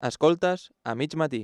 Escoltes a mig matí.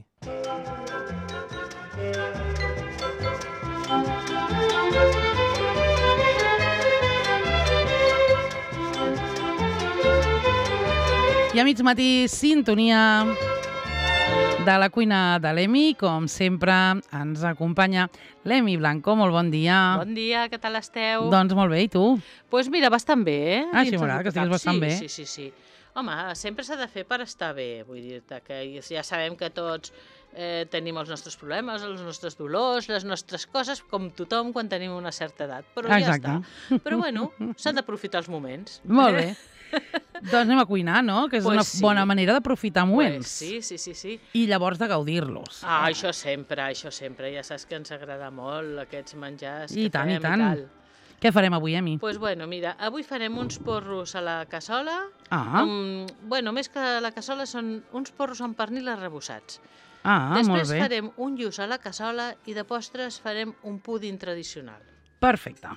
I a mig matí, sintonia de la cuina de l'Emi. Com sempre, ens acompanya l'Emi Blanco. Molt bon dia. Bon dia, què tal esteu? Doncs molt bé, i tu? Doncs mira, bastant bé, eh? Ah, sí, Dins m'agrada del que estiguis bastant bé. Sí. Home, sempre s'ha de fer per estar bé, vull dir-te, que ja sabem que tots tenim els nostres problemes, els nostres dolors, les nostres coses, com tothom quan tenim una certa edat, però Exacte. ja està. Però bueno, s'han d'aprofitar els moments. Molt bé. Doncs anem a cuinar, no? Que és Pues una sí. bona manera d'aprofitar moments. Sí. I llavors de gaudir-los. Ah, això sempre. Ja saps que ens agrada molt aquests menjars I que tant, i fem tant. i tal. Què farem avui, Emi? Doncs bueno, mira, avui farem uns porros a la cassola. Ah, Bueno, més que a la cassola són uns porros amb pernil arrebossats. molt Després bé. farem un lluç a la cassola i de postres farem un púding tradicional. Perfecte.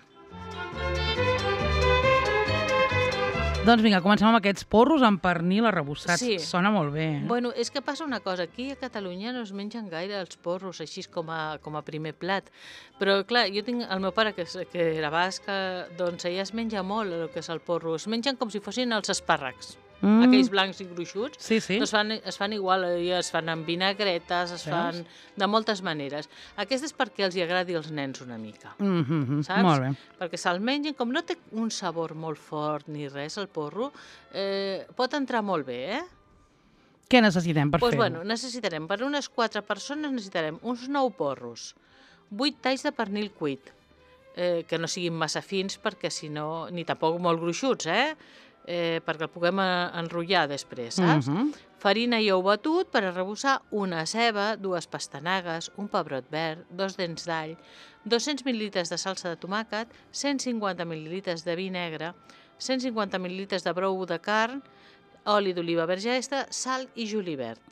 Doncs vinga, comencem amb aquests porros amb pernil arrebossats. Sí. Sona molt bé. Bueno, és que passa una cosa, aquí a Catalunya no es mengen gaire els porros així com a primer plat, però clar, jo tinc el meu pare que era basc, doncs allà es menja molt el que és el porro, es mengen com si fossin els espàrrecs. Aquells blancs i gruixuts, Sí. es fan igual, es fan amb vinagretes, es fan de moltes maneres. Aquest és perquè els hi agradi als nens una mica, saps? Molt bé. Perquè se'l mengen, com no té un sabor molt fort ni res, el porro, pot entrar molt bé, eh? Què necessitem per Doncs fer-ho? bueno, necessitarem, per unes 4 persones necessitarem uns 9 porros, 8 talls de pernil cuit, que no siguin massa fins perquè si no, ni tampoc molt gruixuts, perquè el puguem enrotllar després, saps? Farina i ou batut per arrebossar, una ceba, 2 pastanagues, un pebrot verd, 2 dents d'all, 200 mil·lilitres de salsa de tomàquet, 150 mil·lilitres de vi negre, 150 mil·lilitres de brou de carn, oli d'oliva verge extra, sal i julivert.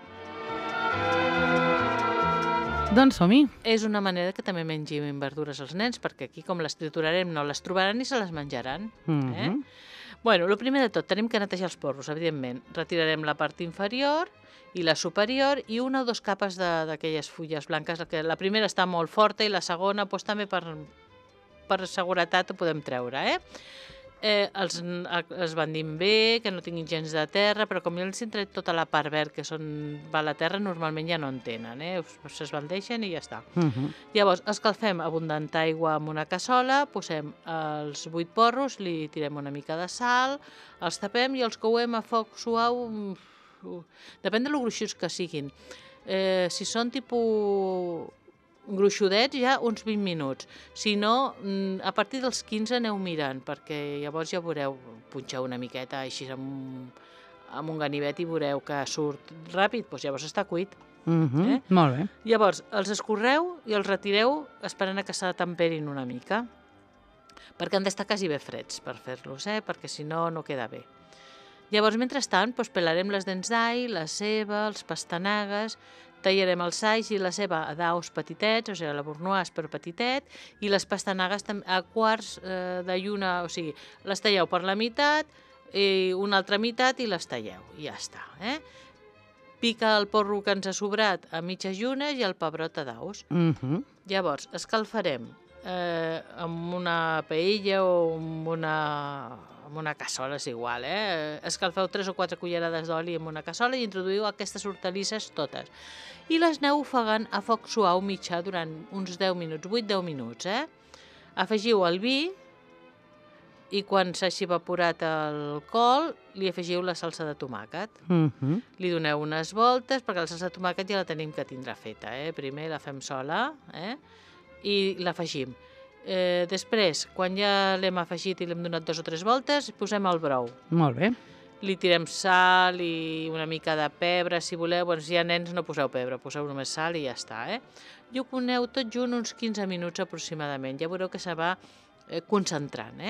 Doncs som-hi. És una manera que també mengin verdures als nens, perquè aquí, com les triturarem, no les trobaran ni se les menjaran. Bueno, el primer de tot, tenim que netejar els porros, evidentment. Retirarem la part inferior i la superior i una o 2 capes d'aquelles fulles blanques. La primera està molt forta i la segona doncs, també per seguretat ho podem treure, els bandim bé, que no tinguin gens de terra, però com ja els hem tret tota la part verd que va a la terra, normalment ja no en tenen, s'esbandeixen i ja està. Llavors, escalfem abundant aigua en una cassola, posem els 8 porros, li tirem una mica de sal, els tapem i els couem a foc suau, depèn de lo gruixuts que siguin. Si són tipus gruixudets, ja uns 20 minuts. Si no, a partir dels 15 aneu mirant, perquè llavors ja veureu, punxeu una miqueta així amb un ganivet i veureu que surt ràpid, doncs llavors està cuit. Molt bé. Llavors, els escorreu i els retireu esperant que se temperin una mica, perquè han d'estar quasi bé freds per fer-los, perquè si no, no queda bé. Llavors, mentrestant, pelarem les dents d'all, la ceba, els pastanagues, tallarem els alls i la ceba a daus petitets, o sigui, la bournoise però petitet, i les pastanagues a quarts de lluna, o sigui, les talleu per la meitat, i una altra meitat i les talleu, i ja està. Pica el porro que ens ha sobrat a mitges llunes i el pebrot a daus. Llavors, escalfarem amb una paella o amb una cassola, és igual, Escalfeu 3 o 4 cullerades d'oli en una cassola i introduïu aquestes hortalisses totes. I les aneu ofegant a foc suau mitjà durant uns 10 minuts, 8-10 minuts, Afegiu el vi i quan s'hagi evaporat el col, li afegiu la salsa de tomàquet. Li doneu unes voltes, perquè la salsa de tomàquet ja la tenim que tindrà feta, Primer la fem sola, i l'afegim. Després, quan ja l'hem afegit i l'hem donat 2 o 3 voltes, posem el brou. Molt bé. Li tirem sal i una mica de pebre, si voleu. Bueno, si hi ha nens no poseu pebre, poseu només sal i ja està, I ho coneu tot junt uns 15 minuts aproximadament. Ja veureu que se va concentrant,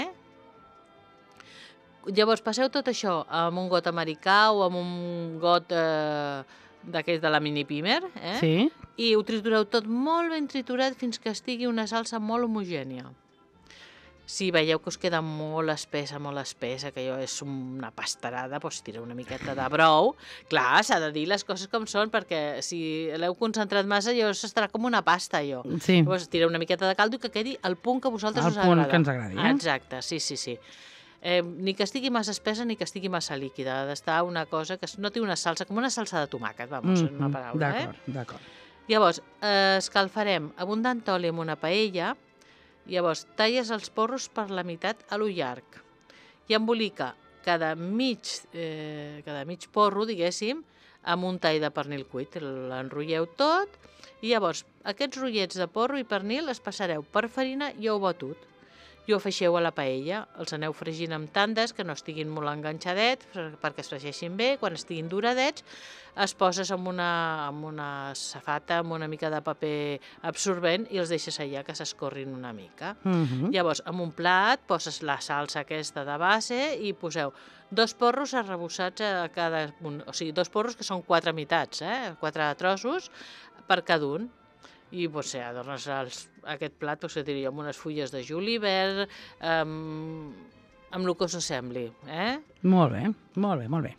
Llavors, passeu tot això amb un got americà o amb un got d'aquells de la mini pimer, Sí. I ho tritureu tot molt ben triturat fins que estigui una salsa molt homogènia. Si veieu que us queda molt espessa, que allò és una pastarada, doncs tireu una miqueta de brou. Clar, s'ha de dir les coses com són, perquè si l'heu concentrat massa, allò s'estarà com una pasta, allò. Sí. Llavors, tireu una miqueta de caldo i que quedi el punt que a vosaltres us El agrada. punt que ens agradi, Exacte, sí. Ni que estigui massa espessa ni que estigui massa líquida. Ha d'estar una cosa que no té una salsa, com una salsa de tomàquet, vamos, en una paraula. D'acord. Llavors, escalfarem abundant oli amb una paella. Llavors, talles els porros per la meitat a lo llarg i embolica cada mig porro, diguéssim, amb un tall de pernil cuit. L'enrotlleu tot i llavors aquests rotllets de porro i pernil els passareu per farina i ou batut i ho afegeixeu a la paella. Els aneu fregint amb tandes que no estiguin molt enganxadets perquè es fregeixin bé. Quan estiguin duradets es poses amb una safata, amb una mica de paper absorbent i els deixes allà que s'escorrin una mica. Llavors, en un plat poses la salsa aquesta de base i poseu 2 porros arrebossats a cada un. O sigui, 2 porros que són 4 meitats, 4 trossos per cada un. I adornes aquest plat, que diria, amb unes fulles de julivert, amb el que us sembli. Molt bé.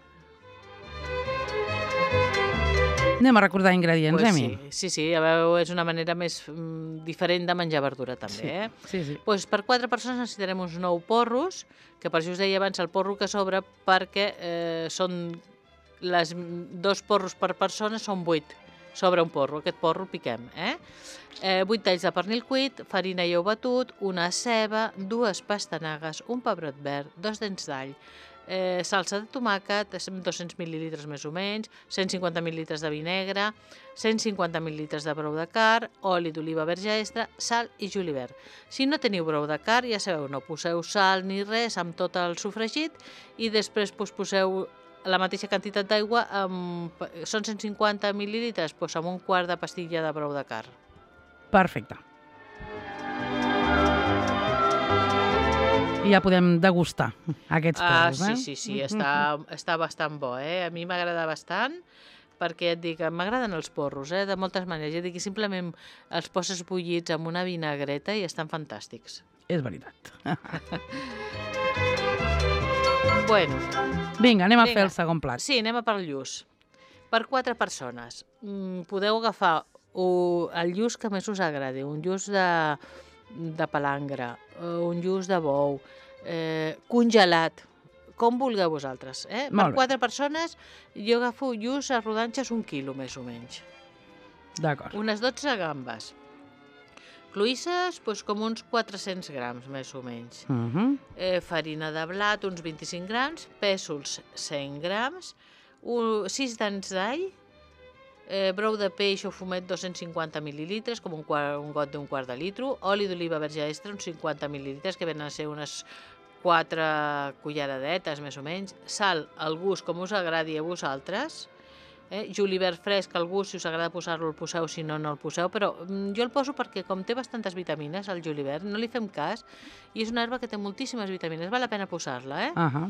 Anem a recordar ingredients, Emi? Sí, ja veu, és una manera més diferent de menjar verdura, també. Sí. Per 4 persones necessitarem uns 9 porros, que per això us deia abans el porro que sobra, perquè són 2 porros per persona, són 8. Sobre un porro, aquest porro el piquem. 8 talls de pernil cuit, farina i ou batut, una ceba, 2 pastanagues, un pebrot verd, 2 dents d'all, salsa de tomàquet, 200 mil·lilitres més o menys, 150 mil·lilitres de vinegre, 150 mil·lilitres de brou de carn, oli d'oliva verge extra, sal i julivert. Si no teniu brou de carn, ja sabeu, no poseu sal ni res amb tot el sofregit i després poseu la mateixa quantitat d'aigua, són 150 mil·lilitres, doncs amb un quart de pastilla de brou de carn. Perfecte. I ja podem degustar aquests porros, Sí, està bastant bo. A mi m'agrada bastant, perquè et dic, m'agraden els porros, de moltes maneres. Ja dic, simplement els poses bullits amb una vinagreta i estan fantàstics. És veritat. Bueno. Vinga, anem a fer el segon plat. Sí, anem a per el lluç. Per 4 persones. Podeu agafar el lluç que més us agradi, un lluç de palangre, un lluç de bou, congelat, com vulgueu vosaltres. Per 4 persones jo agafo lluç a rodanxes 1 quilo, més o menys. D'acord. Unes 12 gambes. Cloïsses, com uns 400 grams, més o menys. Farina de blat, uns 25 grams. Pèsols, 100 grams. 6 dents d'all. Brou de peix o fumet, 250 mil·lilitres, com un got d'un quart de litro. Oli d'oliva verge extra, uns 50 mil·lilitres, que venen a ser unes 4 culleradetes, més o menys. Sal, al gust, com us agradi a vosaltres. Julivert fresc, al gust, si us agrada posar-lo el poseu, si no, no el poseu, però jo el poso perquè com té bastantes vitamines, el julivert, no li fem cas, i és una herba que té moltíssimes vitamines, val la pena posar-la.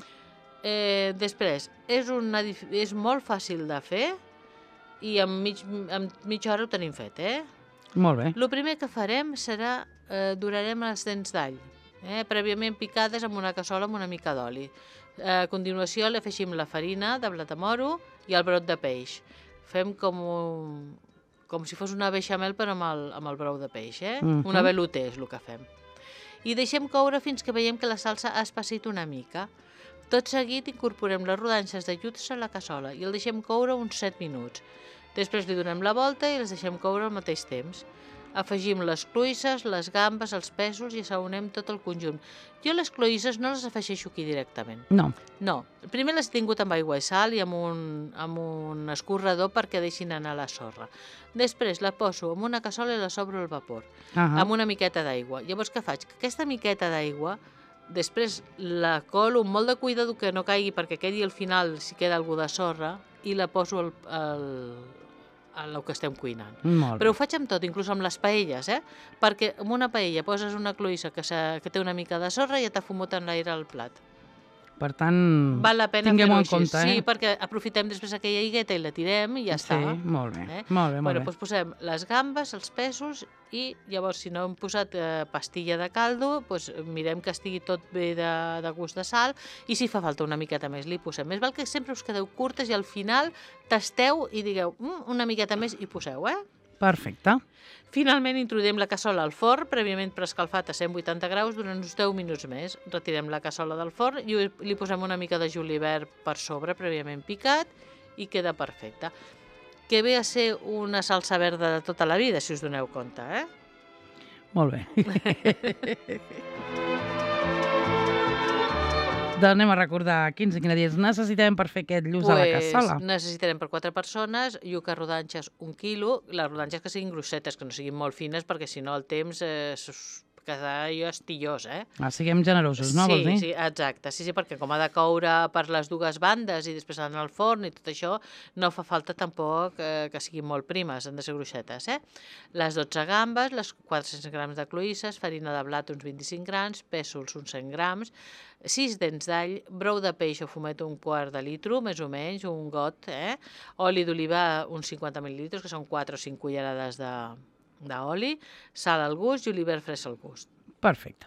Després, és molt fàcil de fer i en mitja hora ho tenim fet. Molt bé. El primer que farem serà, dorarem les dents d'all, prèviament picades amb una cassola amb una mica d'oli. A continuació li afegim la farina de blat de moro i el brot de peix. Fem com si fos una beixamel però amb el brou de peix. Una velouté és el que fem. I deixem coure fins que veiem que la salsa ha espessit una mica. Tot seguit incorporem les rodanxes de lluç a la cassola i el deixem coure uns 7 minuts. Després li donem la volta i els deixem coure al mateix temps. Afegim les cloïsses, les gambes, els pèsols i assaonem tot el conjunt. Jo les cloïsses no les afegeixo aquí directament. No. Primer les he tingut amb aigua i sal i amb un escorredor perquè deixin anar la sorra. Després la poso en una cassola i la sobro al vapor, amb una miqueta d'aigua. Llavors què faig? Que aquesta miqueta d'aigua després la colo amb molt de cuidado que no caigui perquè quedi al final si queda alguna de sorra i la poso el que estem cuinant. Però ho faig amb tot, inclús amb les paelles, perquè en una paella poses una cloïssa que té una mica de sorra i ja t'ha fumut en l'aire al plat. Per tant, Val la pena tinguem-ho fer-ho en així. compte. Sí, perquè aprofitem després aquella higueta i la tirem i ja està. Sí, molt bé, Eh? molt bé, molt Bueno, bé. doncs posem les gambes, els pèsols i llavors si no hem posat pastilla de caldo, doncs mirem que estigui tot bé de gust de sal i si fa falta una miqueta més li posem. Més val que sempre us quedeu curtes i al final tasteu i digueu una miqueta més i poseu, Perfecte. Finalment introduïm la cassola al forn, prèviament preescalfat a 180 graus durant uns 10 minuts més. Retirem la cassola del forn i li posem una mica de julivert per sobre, prèviament picat, i queda perfecte. Que ve a ser una salsa verda de tota la vida, si us doneu compte, Molt bé. Doncs anem a recordar quins ingredients necessitem per fer aquest lluç a la cassola. Necessitarem per 4 persones iuca rodanxes 1 quilo, les rodanxes que siguin grossetes, que no siguin molt fines, perquè si no el temps quedarà allò estillós, Siguem generosos, no? Vols dir? Sí, exacte. Sí, perquè com ha de coure per les dues bandes i després anar al forn i tot això, no fa falta tampoc que siguin molt primes, han de ser grossetes, Les 12 gambes, les 400 grams de cloïsses, farina de blat uns 25 grams, pèsols uns 100 grams, 6 dents d'all, brou de peix o fumet un quart de litre, més o menys, un got, oli d'oliva uns 50 mil·lilitres, que són 4 o 5 cullerades d'oli, sal al gust i olivert fresc al gust. Perfecte.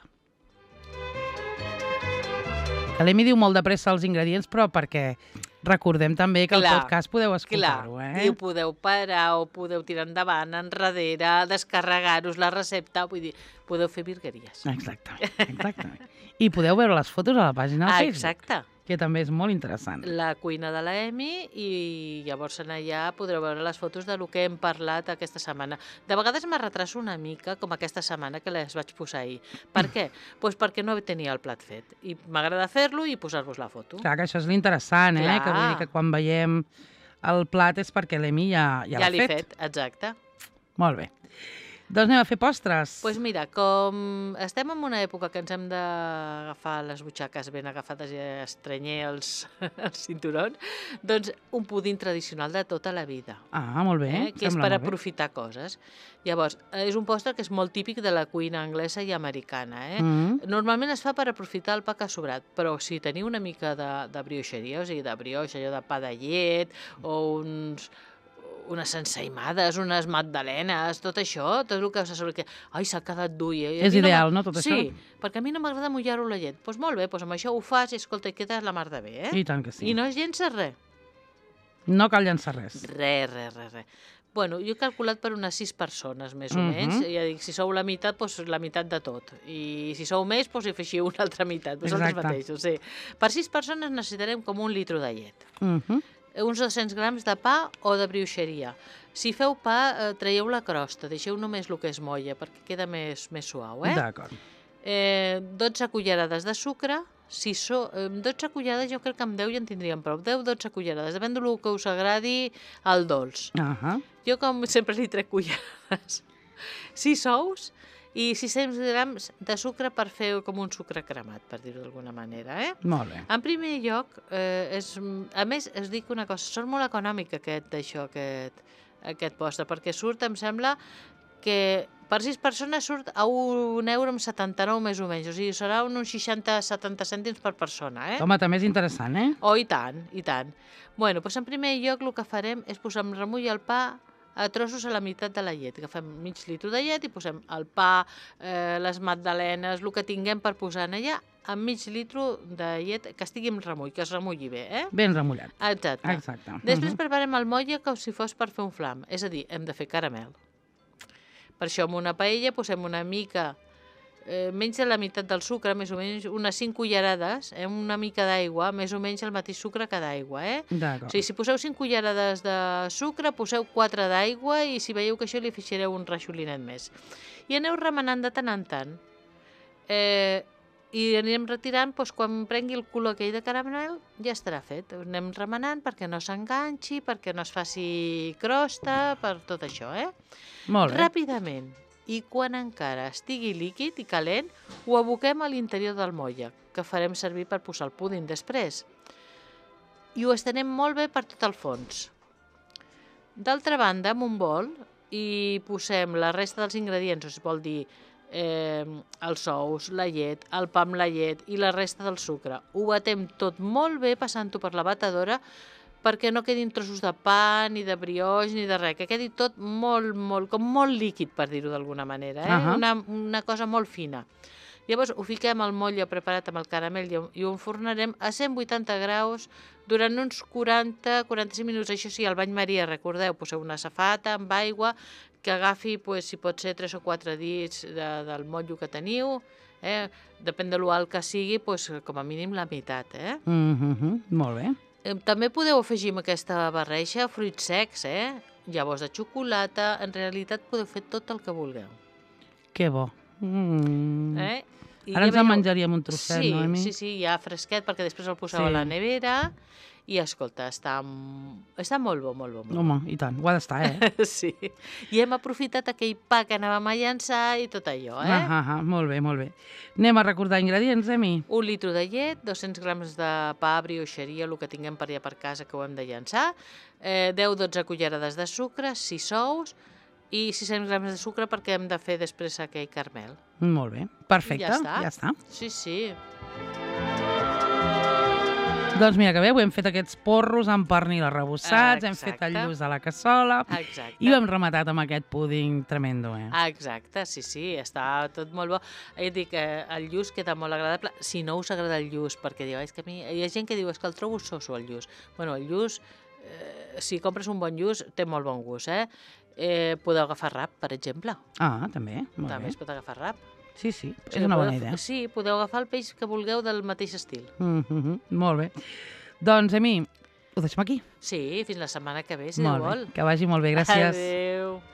Que l'Emi diu molt de pressa els ingredients, però perquè recordem també que el podcast podeu escoltar-ho, I ho podeu parar o podeu tirar endavant, enrere, descarregar-us la recepta, vull dir, podeu fer virgueries. Exactament. I podeu veure les fotos a la pàgina de Facebook. Exacte. Que també és molt interessant. La cuina de la Emi i llavors allà podreu veure les fotos del que hem parlat aquesta setmana. De vegades me retraso una mica, com aquesta setmana que les vaig posar ahir. Per què? Doncs perquè no tenia el plat fet. I m'agrada fer-lo i posar-vos la foto. Clar, que això és l'interessant, que vull dir que quan veiem el plat és perquè l'Emi ja l'ha fet. Ja l'he fet, exacte. Molt bé. Doncs anem a fer postres. Doncs mira, com estem en una època que ens hem d'agafar les butxaques ben agafades i estrenyer els cinturons, doncs un pudín tradicional de tota la vida. Molt bé. Que és per aprofitar coses. Llavors, és un postre que és molt típic de la cuina anglesa i americana. Normalment es fa per aprofitar el pa que ha sobrat, però si teniu una mica de brioixeria, o sigui, de brioix, allò de pa de llet, o unes ensaïmades, unes magdalenes, tot això, tot el que us sembla que s'ha quedat dur. És ideal, no, tot això? Sí, perquè a mi no m'agrada mullar-ho la llet. Doncs molt bé, amb això ho fas i escolta, i queda la mar de bé, I tant que sí. I no es llença res. No cal llençar res. Res. Bueno, jo he calculat per unes 6 persones, més o menys. Ja dic, si sou la meitat, doncs la meitat de tot. I si sou més, doncs hi afegiu una altra meitat, vosaltres mateixos. Sí. Per 6 persones necessitarem com 1 litre de llet. Uns 200 grams de pa o de brioixeria. Si feu pa, traieu la crosta, deixeu només el que és molla, perquè queda més suau. D'acord. 12 cullerades de sucre, 12 cullerades jo crec que amb 10 ja en tindríem prou. 10-12 cullerades, depèn del que us agradi el dolç. Jo com sempre li trec cullerades. 6 ous i 600 grams de sucre per fer com un sucre cremat, per dir-ho d'alguna manera. Molt bé. En primer lloc, a més, us dic una cosa, surt molt econòmic aquest postre, perquè surt, em sembla, que per 6 persones surt a €1,79 més o menys, o sigui, serà uns 60-70 cèntims per persona. Home, també és interessant, Oh, i tant, i tant. Bueno, doncs en primer lloc el que farem és posar amb remull el pa a trossos a la meitat de la llet. Agafem mig litre de llet i posem el pa, les magdalenes, el que tinguem per posar en allà, amb mig litre de llet que estigui en remull, que es remulli bé, Ben remullat. Exacte. Després preparem el motlle com si fos per fer un flam, és a dir, hem de fer caramel. Per això en una paella posem una mica, menys de la meitat del sucre, més o menys unes 5 cullerades, una mica d'aigua, més o menys el mateix sucre que d'aigua. D'acord. O sigui, si poseu 5 cullerades de sucre, poseu 4 d'aigua i si veieu que això li afegireu un rajolinet més. I aneu remenant de tant en tant. I anirem retirant, doncs, quan prengui el color aquell de caramel, ja estarà fet. Anem remenant perquè no s'enganxi, perquè no es faci crosta, per tot això, Molt bé. Ràpidament, i quan encara estigui líquid i calent, ho aboquem a l'interior del motlle, que farem servir per posar el púding després. I ho estenem molt bé per tot el fons. D'altra banda, en un bol, hi posem la resta dels ingredients, vol dir els ous, la llet, el pa amb la llet i la resta del sucre. Ho batem tot molt bé passant-ho per la batedora perquè no quedin trossos de pa, ni de brioix, ni de res, que quedi tot com molt líquid, per dir-ho d'alguna manera, una cosa molt fina. Llavors ho fiquem al motlle preparat amb el caramel i ho enfornarem a 180 graus durant uns 40-45 minuts. Això sí, al bany Maria, recordeu, poseu una safata amb aigua, que agafi, si pot ser 3 o 4 dits del motllo que teniu, depèn de l'alt que sigui, com a mínim la meitat. Molt bé. També podeu afegir amb aquesta barreja fruits secs, llavors de xocolata, en realitat podeu fer tot el que vulgueu. Que bo. I ara ens en menjaríem un trosset, no, Emi? Sí, ja fresquet, perquè després el poseu a la nevera i, escolta, està molt bo, molt bo. Home, i tant, ho ha d'estar, Sí. I hem aprofitat aquell pa que anàvem a llançar i tot allò, Molt bé, molt bé. Anem a recordar ingredients, Emi? 1 litre de llet, 200 grams de pa, brioixeria, el que tinguem per allà per casa que ho hem de llançar, 10-12 cullerades de sucre, 6 ous, i 600 grams de sucre perquè hem de fer després aquell caramel. Molt bé, perfecte, ja està. Sí. Doncs mira que bé, hem fet aquests porros amb pernil arrebossats, hem fet el lluç a la cassola i ho hem rematat amb aquest púding tremendo. Exacte, sí, està tot molt bo. Et dic, el lluç queda molt agradable, si no us agrada el lluç, perquè diu, és que a mi hi ha gent que diu que el trobo soso, el lluç. Bueno, el lluç, si compres un bon lluç, té molt bon gust, podeu agafar rap, per exemple. Ah, també, molt bé. També es pot agafar rap. Sí, és una bona idea. Sí, podeu agafar el peix que vulgueu del mateix estil. Molt bé. Doncs, Emi, ho deixem aquí? Sí, fins la setmana que ve, si Déu vol. Que vagi molt bé, gràcies. Adéu.